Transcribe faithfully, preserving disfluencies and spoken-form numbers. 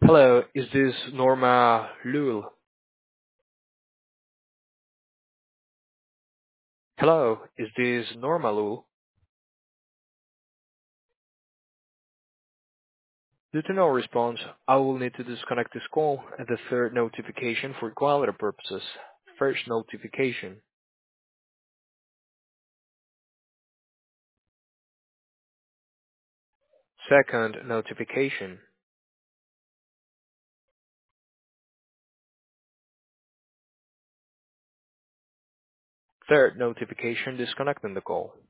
Hello, is this Norma Lul? Hello, is this Norma Lul? Due to no response, I will need to disconnect this call at the third notification for quality purposes. First notification. Second notification. Third notification disconnecting the call.